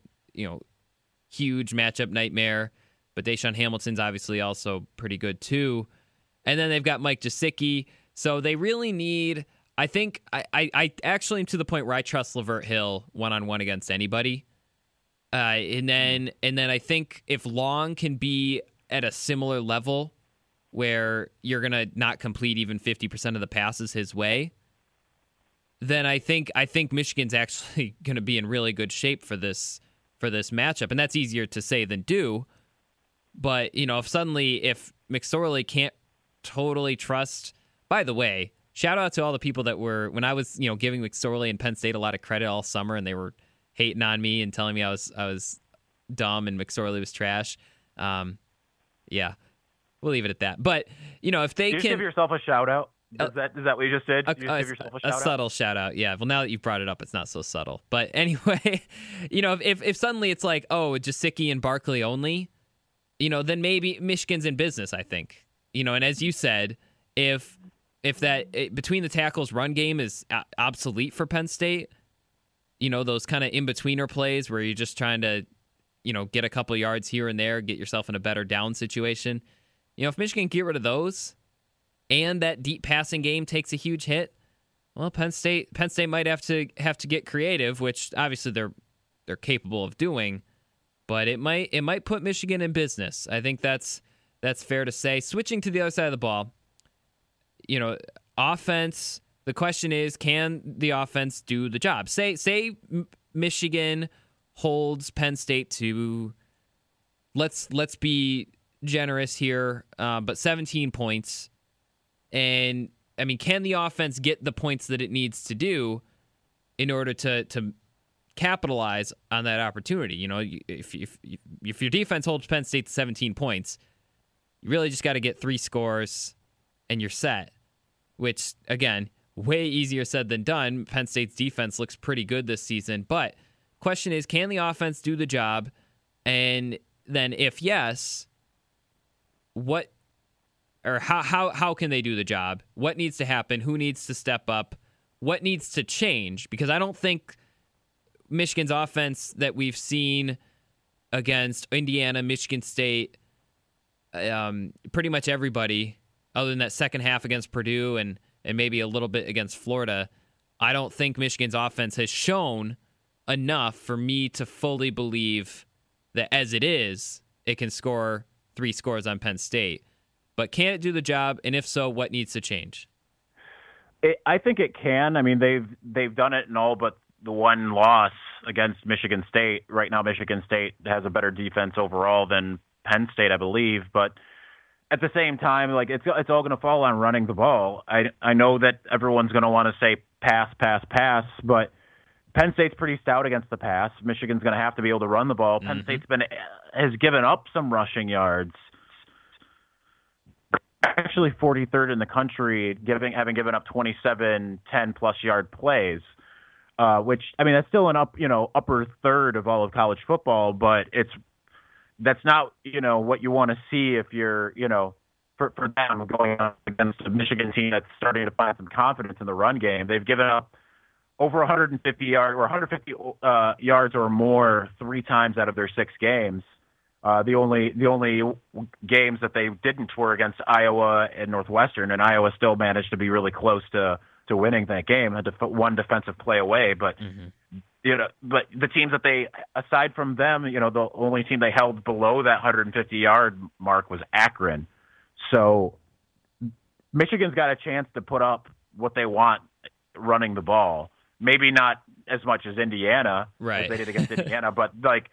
huge matchup nightmare. But Deshaun Hamilton's obviously also pretty good too. And then they've got Mike Gesicki. So they really need, I think, I actually am to the point where I trust Lavert Hill one-on-one against anybody. And then I think if Long can be at a similar level where you're going to not complete even 50% of the passes his way, then I think Michigan's actually going to be in really good shape for this matchup. And that's easier to say than do. But, if McSorley can't totally trust, by the way, shout out to all the people that were, when I was, giving McSorley and Penn State a lot of credit all summer, and they were hating on me and telling me I was dumb and McSorley was trash. Yeah, we'll leave it at that. But if they can give yourself a shout out, Is that what you just did? You just give yourself a shout out? Subtle shout out. Yeah. Well, now that you've brought it up, it's not so subtle. But anyway, if suddenly it's like, oh, Gesicki and Barkley only, then maybe Michigan's in business, I think. And as you said, if that between the tackles run game is obsolete for Penn State, those kind of in-betweener plays where you're just trying to, get a couple yards here and there, get yourself in a better down situation. If Michigan get rid of those and that deep passing game takes a huge hit, well, Penn State might have to get creative, which obviously they're capable of doing, but it might put Michigan in business. I think that's fair to say. Switching to the other side of the ball, offense, the question is, can the offense do the job? Say Michigan holds Penn State to, let's be generous here, but 17 points. And, I mean, can the offense get the points that it needs to do in order to capitalize on that opportunity? If your defense holds Penn State to 17 points, you really just got to get 3 scores and you're set, which, again, way easier said than done. Penn State's defense looks pretty good this season. But question is, can the offense do the job? And then if yes, what or how can they do the job? What needs to happen? Who needs to step up? What needs to change? Because I don't think Michigan's offense that we've seen against Indiana, Michigan State, pretty much everybody, other than that second half against Purdue and maybe a little bit against Florida, I don't think Michigan's offense has shown enough for me to fully believe that as it is, it can score 3 scores on Penn State. But can it do the job? And if so, what needs to change? I think it can. I mean, they've done it in all but the one loss against Michigan State. Right now, Michigan State has a better defense overall than Penn State, I believe. But at the same time, like it's all going to fall on running the ball. I know that everyone's going to want to say pass, but Penn State's pretty stout against the pass. Michigan's going to have to be able to run the ball. Penn State's has given up some rushing yards. Actually 43rd in the country, having given up 27 10-plus yard plays, which, I mean, that's still an upper third of all of college football, but that's not, what you want to see if you're, for them going up against a Michigan team that's starting to find some confidence in the run game. They've given up over 150 yards or more 3 times out of their 6 games. The only games that they didn't were against Iowa and Northwestern, and Iowa still managed to be really close to winning that game. Had to put one defensive play away, but but the teams that they, aside from them, the only team they held below that 150-yard mark was Akron. So Michigan's got a chance to put up what they want running the ball. Maybe not as much as Indiana, right, as they did against Indiana, but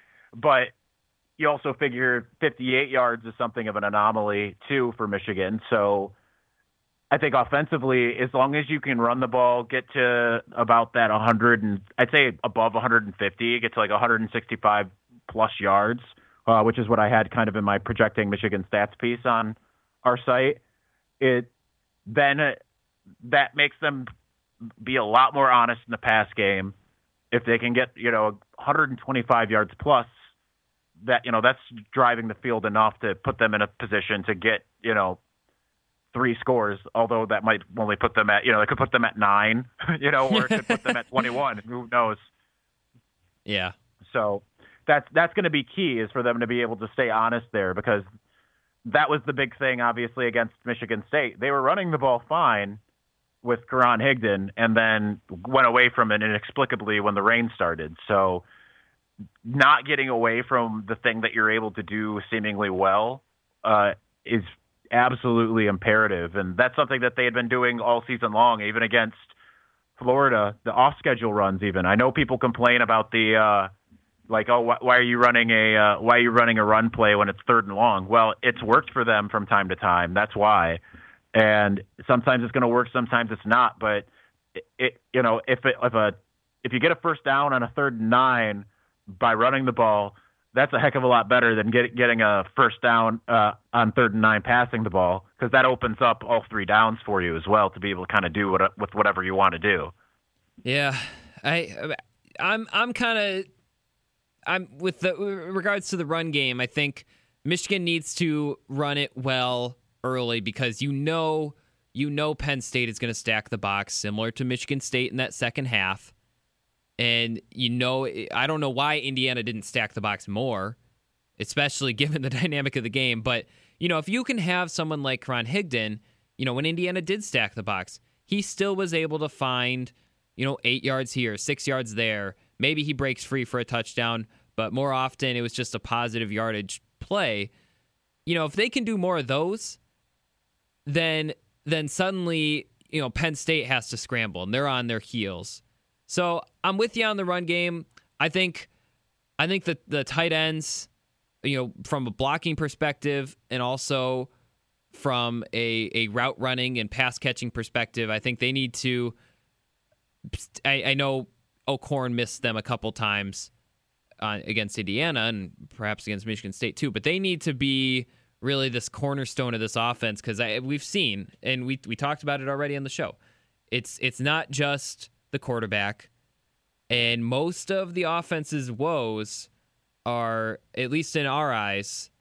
you also figure 58 yards is something of an anomaly, too, for Michigan. So I think offensively, as long as you can run the ball, get to about that 100, and I'd say above 150, get to like 165-plus yards, which is what I had kind of in my projecting Michigan stats piece on our site, then that makes them be a lot more honest in the pass game. If they can get 125 yards plus, that's driving the field enough to put them in a position to get 3 scores. Although that might only put them at it could put them at 9, or it could put them at 21. Who knows? Yeah. So that's going to be key, is for them to be able to stay honest there, because that was the big thing, obviously, against Michigan State. They were running the ball fine with Karan Higdon, and then went away from it inexplicably when the rain started. So not getting away from the thing that you're able to do seemingly well is absolutely imperative. And that's something that they had been doing all season long, even against Florida, the off-schedule runs even. I know people complain about the why are you running a run play when it's 3rd and long? Well, it's worked for them from time to time. That's why. And sometimes it's going to work, sometimes it's not. But if you get a first down on a 3rd and 9 by running the ball, that's a heck of a lot better than getting a first down on 3rd and 9 passing the ball, because that opens up all 3 downs for you as well to be able to kind of do with whatever you want to do. Yeah, I'm with the regards to the run game. I think Michigan needs to run it well early, because you know Penn State is going to stack the box similar to Michigan State in that second half. And, I don't know why Indiana didn't stack the box more, especially given the dynamic of the game. But, if you can have someone like Karan Higdon, when Indiana did stack the box, he still was able to find, 8 yards here, 6 yards there. Maybe he breaks free for a touchdown, but more often it was just a positive yardage play. If they can do more of those, then suddenly, Penn State has to scramble, and they're on their heels. So I'm with you on the run game. I think that the tight ends, from a blocking perspective and also from a route running and pass catching perspective, I think they need to. I know O'Korn missed them a couple times against Indiana and perhaps against Michigan State too, but they need to be really this cornerstone of this offense, because we've seen, and we talked about it already on the show. It's not just the quarterback, and most of the offense's woes are, at least in our eyes,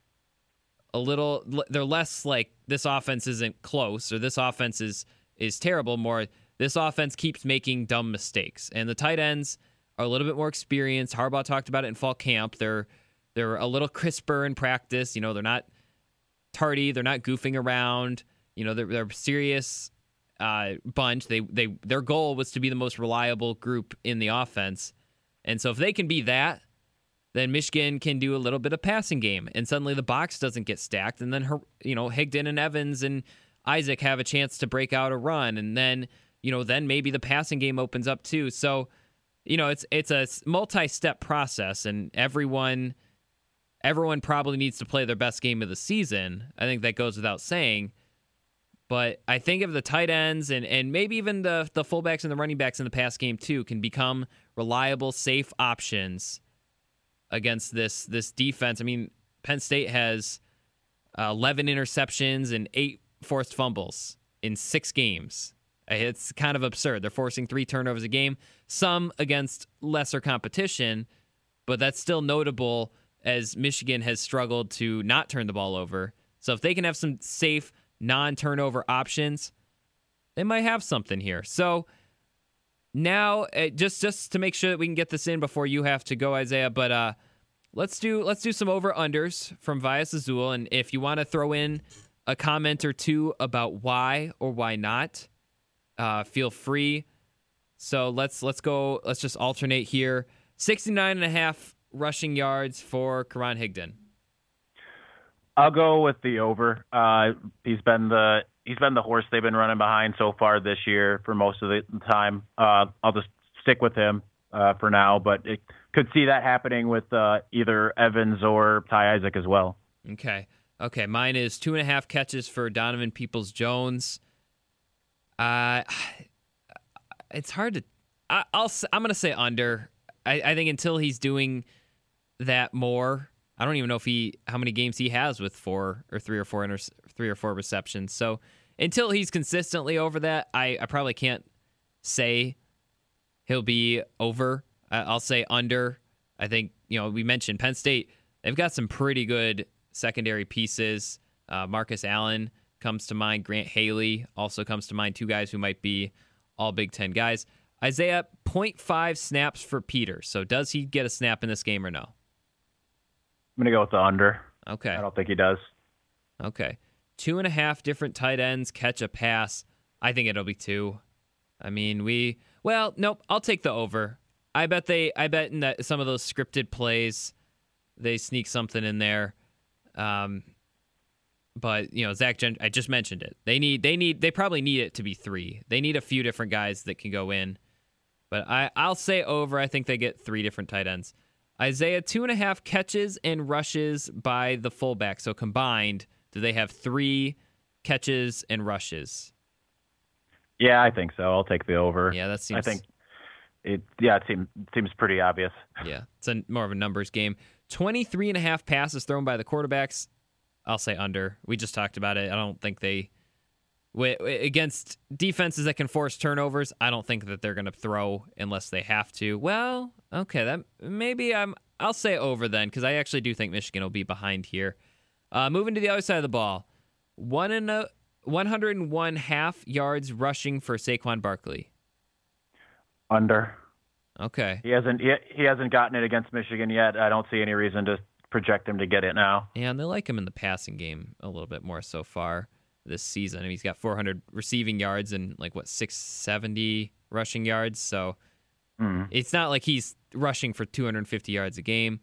they're less like this offense isn't close or this offense is terrible, more this offense keeps making dumb mistakes. And the tight ends are a little bit more experienced. Harbaugh talked about it in fall camp. They're a little crisper in practice. They're not tardy, they're not goofing around. They're a serious bunch. Their goal was to be the most reliable group in the offense. And so if they can be that, then Michigan can do a little bit of passing game, and suddenly the box doesn't get stacked, and then Higdon and Evans and Isaac have a chance to break out a run, and then then maybe the passing game opens up too. So it's a multi-step process, and everyone probably needs to play their best game of the season. I think that goes without saying. But I think if the tight ends and maybe even the fullbacks and the running backs in the pass game too can become reliable, safe options against this defense. I mean, Penn State has 11 interceptions and 8 forced fumbles in 6 games. It's kind of absurd. They're forcing 3 turnovers a game, some against lesser competition, but that's still notable as Michigan has struggled to not turn the ball over. So if they can have some safe, non-turnover options, they might have something here. So now, just to make sure that we can get this in before you have to go, Isaiah, but let's do some over-unders from Vias Azul, and if you want to throw in a comment or two about why or why not, feel free. So let's go. Let's just alternate here. 69.5 rushing yards for Karan Higdon. I'll go with the over. He's been the horse they've been running behind so far this year for most of the time. I'll just stick with him for now, but it could see that happening with either Evans or Ty Isaac as well. Okay. Mine is 2.5 catches for Donovan Peoples-Jones. It's hard to. I'm going to say under. I think until he's doing that more, I don't even know how many games he has with 4 or 3 or 4 receptions. So until he's consistently over that, I probably can't say he'll be over. I'll say under. I think, we mentioned Penn State. They've got some pretty good secondary pieces. Marcus Allen comes to mind. Grant Haley also comes to mind. 2 guys who might be all Big Ten guys. Isaiah, 0.5 snaps for Peters. So does he get a snap in this game or no? I'm going to go with the under. Okay. I don't think he does. Okay. 2.5 different tight ends catch a pass. I think it'll be 2. I mean, nope. I'll take the over. I bet in that some of those scripted plays, they sneak something in there. But Zach, I just mentioned it. They probably need it to be 3. They need a few different guys that can go in. But I'll say over. I think they get 3 different tight ends. Isaiah, 2.5 catches and rushes by the fullback. So combined, do they have 3 catches and rushes? Yeah, I think so. I'll take the over. Yeah, that seems. I think it seems pretty obvious. Yeah, it's more of a numbers game. 23.5 passes thrown by the quarterbacks. I'll say under. We just talked about it. I don't think against defenses that can force turnovers, I don't think that they're going to throw unless they have to. Well, okay, I'll say over then, because I actually do think Michigan will be behind here. Moving to the other side of the ball, 101 half yards rushing for Saquon Barkley. Under. Okay. He hasn't gotten it against Michigan yet. I don't see any reason to project him to get it now. Yeah, and they like him in the passing game a little bit more so far this season. I mean, he's got 400 receiving yards and 670 rushing yards. So it's not like he's rushing for 250 yards a game.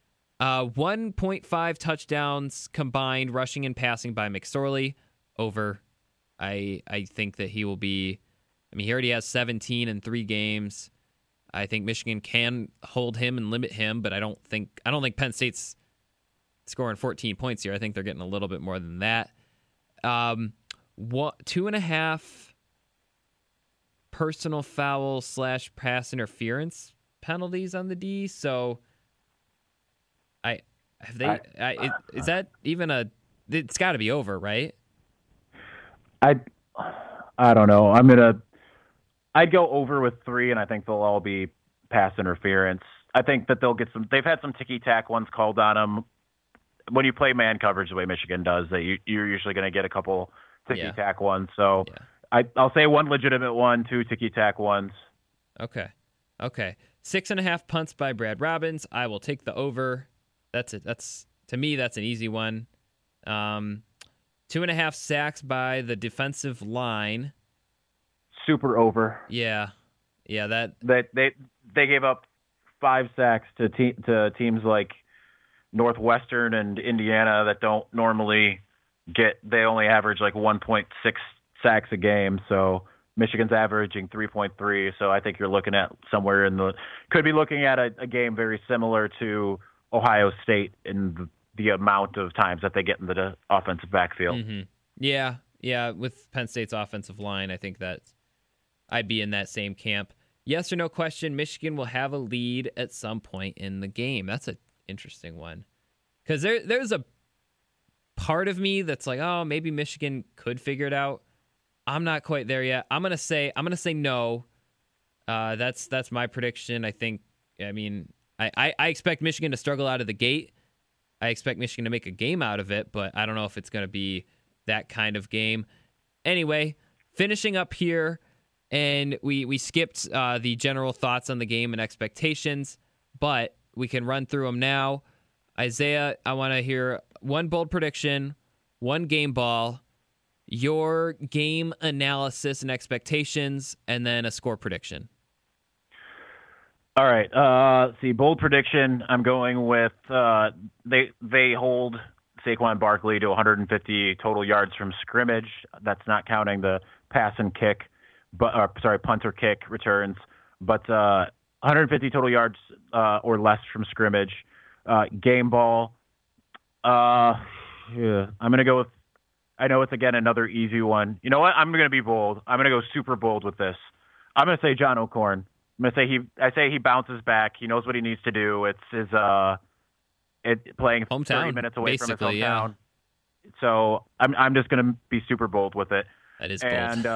1.5 touchdowns combined rushing and passing by McSorley. Over. I think that he will be. I mean, he already has 17 in 3 games. I think Michigan can hold him and limit him, but I don't think Penn State's scoring 14 points here. I think they're getting a little bit more than that. 2.5 personal foul / pass interference penalties on the D. So is that even it's got to be over, right? I don't know. I'd go over with 3, and I think they'll all be pass interference. I think that they've had some ticky-tack ones called on them. When you play man coverage the way Michigan does, that you're usually going to get a couple ticky-tack ones. So I'll say 1 legitimate one, 2 ticky-tack ones. Okay. 6.5 punts by Brad Robbins. I will take the over. That's it. To me, that's an easy one. 2.5 sacks by the defensive line. Super over. Yeah. That they gave up 5 sacks to teams like Northwestern and Indiana that don't normally get. They only average 1.6 sacks a game. So Michigan's averaging 3.3. So I think you're looking at somewhere could be looking at a game very similar to Ohio State in the amount of times that they get in the offensive backfield. Mm-hmm. Yeah. With Penn State's offensive line, I think that I'd be in that same camp. Yes or no question, Michigan will have a lead at some point in the game. That's an interesting one. Because there's a part of me that's like, oh, maybe Michigan could figure it out. I'm not quite there yet. I'm gonna say no. That's my prediction. I expect Michigan to struggle out of the gate. I expect Michigan to make a game out of it, but I don't know if it's going to be that kind of game. Anyway, finishing up here, and we skipped the general thoughts on the game and expectations, but we can run through them now. Isaiah, I want to hear 1 bold prediction, 1 game ball, your game analysis and expectations, and then a score prediction. All right. See, bold prediction. I'm going with they hold Saquon Barkley to 150 total yards from scrimmage. That's not counting the pass and kick, punt or kick returns. But 150 total yards or less from scrimmage. Game ball. I'm going to go with. I know it's again another easy one. You know what? I'm going to be bold. I'm going to go super bold with this. I'm going to say John O'Korn. I'm going to say he bounces back. He knows what he needs to do. It's his playing hometown, 30 minutes away from his hometown. Yeah. So I'm just going to be super bold with it. That is bold. And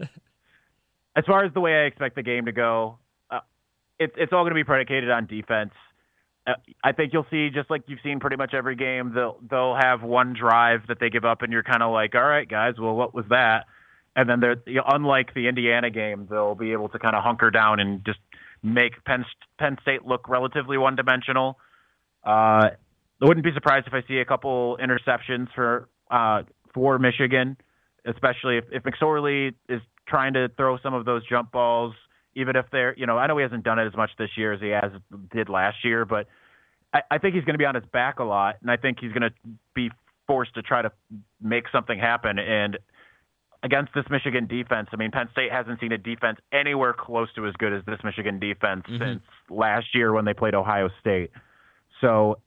as far as the way I expect the game to go, it's all going to be predicated on defense. I think you'll see, just like you've seen pretty much every game, they'll have one drive that they give up, and you're kind of like, all right, guys, well, what was that? And then unlike the Indiana game, they'll be able to kind of hunker down and just make Penn State look relatively one-dimensional. I wouldn't be surprised if I see a couple interceptions for Michigan, especially if McSorley is trying to throw some of those jump balls, even if they're, I know he hasn't done it as much this year as he did last year, but I think he's going to be on his back a lot, and I think he's going to be forced to try to make something happen. And against this Michigan defense, I mean, Penn State hasn't seen a defense anywhere close to as good as this Michigan defense since last year when they played Ohio State. So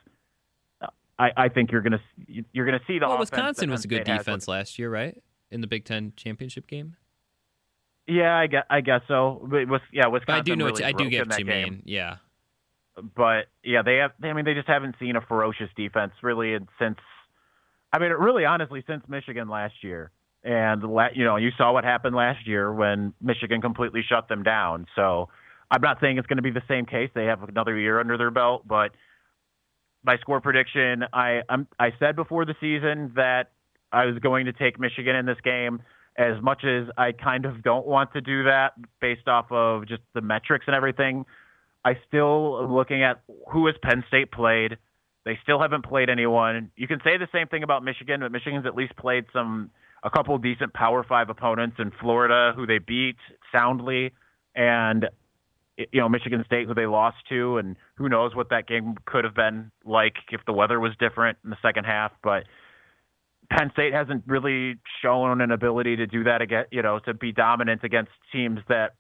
I think you're gonna see the. Well, Wisconsin was a good defense last year, right? In the Big Ten championship game. Yeah, I guess so. Wisconsin. But I do know. Really I do get what you game. mean. Yeah. But yeah, they just haven't seen a ferocious defense really honestly since Michigan last year. And you saw what happened last year when Michigan completely shut them down. So I'm not saying it's going to be the same case. They have another year under their belt, but my score prediction, I said before the season that I was going to take Michigan in this game. As much as I kind of don't want to do that based off of just the metrics and everything, I still am looking at who has Penn State played. They still haven't played anyone. You can say the same thing about Michigan, but Michigan's at least played a couple of decent Power 5 opponents in Florida who they beat soundly, and Michigan State who they lost to, and who knows what that game could have been like if the weather was different in the second half. But Penn State hasn't really shown an ability to do that again, to be dominant against teams that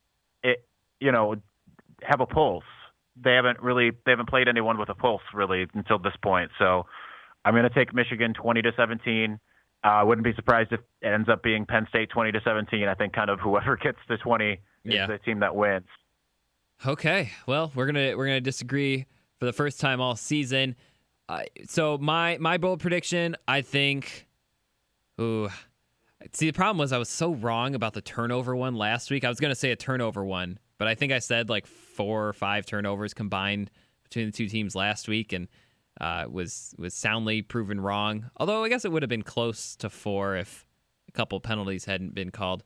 have a pulse. They haven't played anyone with a pulse really until this point. So I'm going to take Michigan 20-17. I wouldn't be surprised if it ends up being Penn State 20-17. I think kind of whoever gets to 20 is the team that wins. Okay, well, we're gonna disagree for the first time all season. So my bold prediction, I think. See, the problem was I was so wrong about the turnover one last week. I was gonna say a turnover one, but I think I said like 4 or 5 turnovers combined between the two teams last week, and was soundly proven wrong. Although I guess it would have been close to 4 if a couple penalties hadn't been called.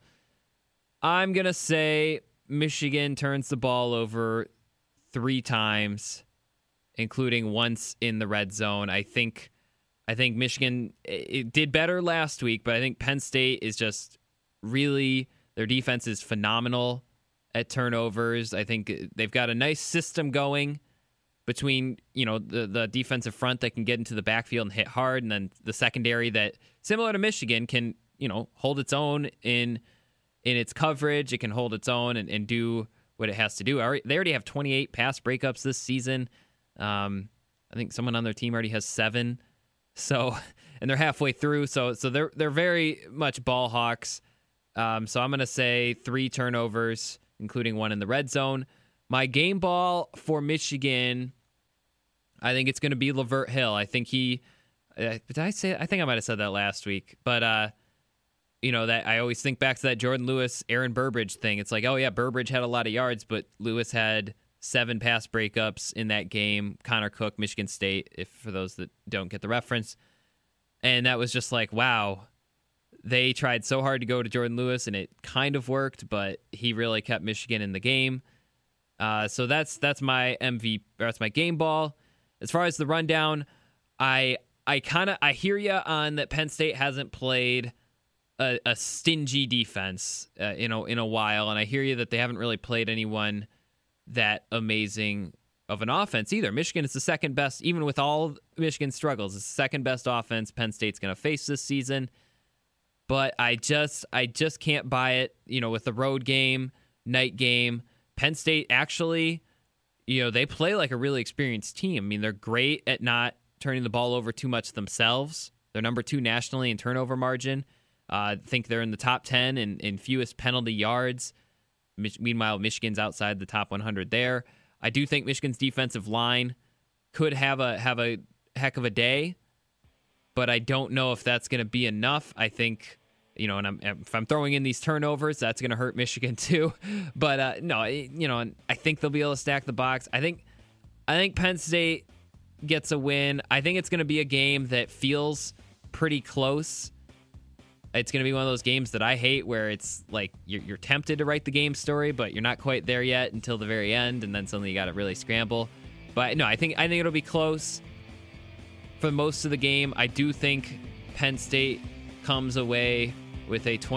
I'm gonna say Michigan turns the ball over 3 times, including once in the red zone. I think Michigan it did better last week, but I think Penn State is just really, their defense is phenomenal at turnovers. I think they've got a nice system going between, the defensive front that can get into the backfield and hit hard, and then the secondary that, similar to Michigan, can, hold its own in its coverage. It can hold its own and do what it has to do. They already have 28 pass breakups this season. I think someone on their team already has 7. So, and they're halfway through. So they're very much ball hawks. So I'm going to say 3 turnovers, including 1 in the red zone. My game ball for Michigan, I think it's going to be Lavert Hill. I think I think I might have said that last week, but that I always think back to that Jordan Lewis, Aaron Burbridge thing. It's like, oh yeah, Burbridge had a lot of yards, but Lewis had 7 pass breakups in that game. Connor Cook, Michigan State, for those that don't get the reference. And that was just like, wow, they tried so hard to go to Jordan Lewis, and it kind of worked, but he really kept Michigan in the game. So that's my that's my game ball. As far as the rundown, I hear you on that. Penn State hasn't played a stingy defense in a while, and I hear you that they haven't really played anyone that amazing of an offense either. Michigan is the second best, even with all Michigan's struggles, it's the second best offense Penn State's going to face this season. But I just can't buy it. With the road game, night game, Penn State actually, they play like a really experienced team. I mean, they're great at not turning the ball over too much themselves. They're number 2 nationally in turnover margin. I think they're in the top 10 in fewest penalty yards. Meanwhile, Michigan's outside the top 100 there. I do think Michigan's defensive line could have a heck of a day, but I don't know if that's going to be enough. I think, if I'm throwing in these turnovers, that's going to hurt Michigan too. But no, and I think they'll be able to stack the box. I think Penn State gets a win. I think it's going to be a game that feels pretty close. It's going to be one of those games that I hate where it's like you're tempted to write the game story, but you're not quite there yet until the very end, and then suddenly you got to really scramble. But no, I think it'll be close for most of the game. I do think Penn State comes away with a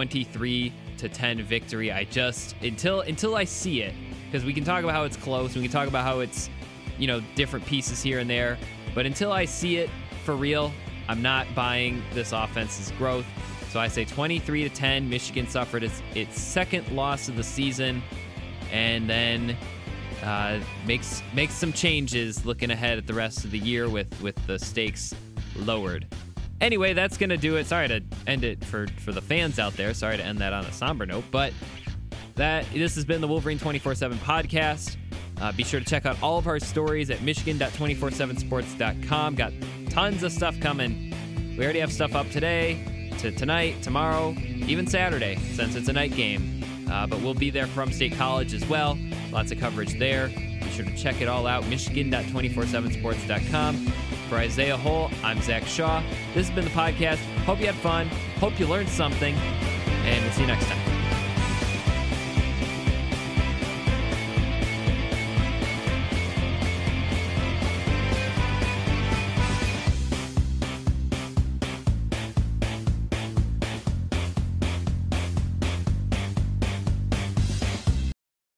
23-10 victory. I just until I see it, because we can talk about how it's close, we can talk about how it's different pieces here and there, but until I see it for real, I'm not buying this offense's growth. So I say 23-10. Michigan suffered its second loss of the season, and then makes some changes looking ahead at the rest of the year with the stakes lowered. Anyway, that's going to do it. Sorry to end it for the fans out there. Sorry to end that on a somber note, but this has been the Wolverine 24/7 podcast. Be sure to check out all of our stories at michigan.247sports.com. Got tons of stuff coming. We already have stuff up today, tonight, tomorrow, even Saturday, since it's a night game. But we'll be there from State College as well. Lots of coverage there. Be sure to check it all out, michigan.247sports.com. For Isaiah Hull, I'm Zach Shaw. This has been the podcast. Hope you had fun. Hope you learned something. And we'll see you next time.